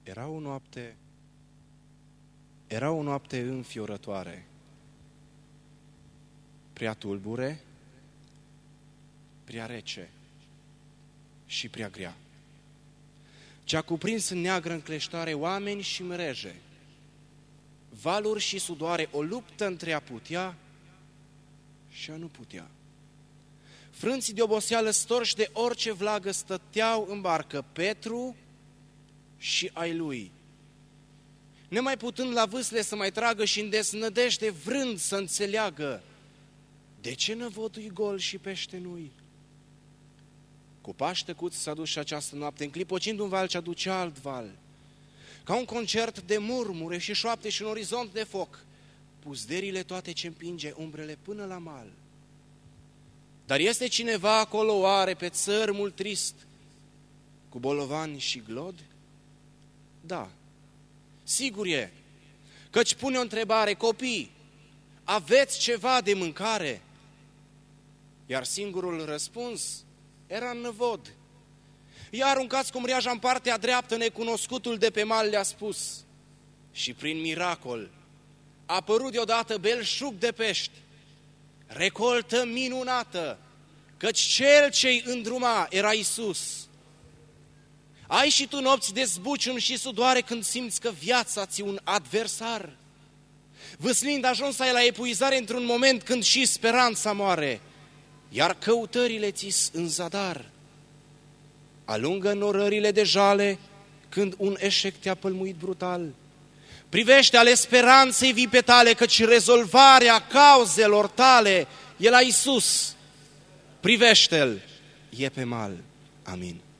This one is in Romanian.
Era o noapte înfiorătoare, prea tulbure, prea rece și prea grea. Ce-a cuprins în neagră încleștare oameni și mreje, valuri și sudoare, o luptă între a putea și a nu putea. Frânții de oboseală, storși de orice vlagă, stăteau în barcă Petru și ai lui, nemai putând la vâsle să mai tragă și în deznădejde vrând să înțeleagă de ce năvodul-i gol și pește nu-i. Cu pași tăcuți s-a dus și această noapte, înclipocind un val ce aducea alt val. Ca un concert de murmure și șoapte și un orizont de foc, puzderile toate ce împinge umbrele până la mal. Dar este cineva acolo oare pe țărmul trist, cu bolovani și glod? Da, sigur e, căci pune o întrebare: copii, aveți ceva de mâncare? Iar singurul răspuns era în năvod. I-a aruncați cu mreaja în partea dreaptă, necunoscutul de pe mal le-a spus. Și prin miracol a apărut deodată belșug de pești, recoltă minunată, căci cel ce-i îndruma era Iisus. Ai și tu nopți de zbucium și sudoare când simți că viața ți un adversar? Vâslind ajuns ai la epuizare într-un moment când și speranța moare, iar căutările ți-s în zadar. Alungă norările de jale când un eșec te-a pălmuit brutal. Privește ale speranței vii pe tale, căci rezolvarea cauzelor tale e la Iisus. Privește-L, e pe mal. Amin.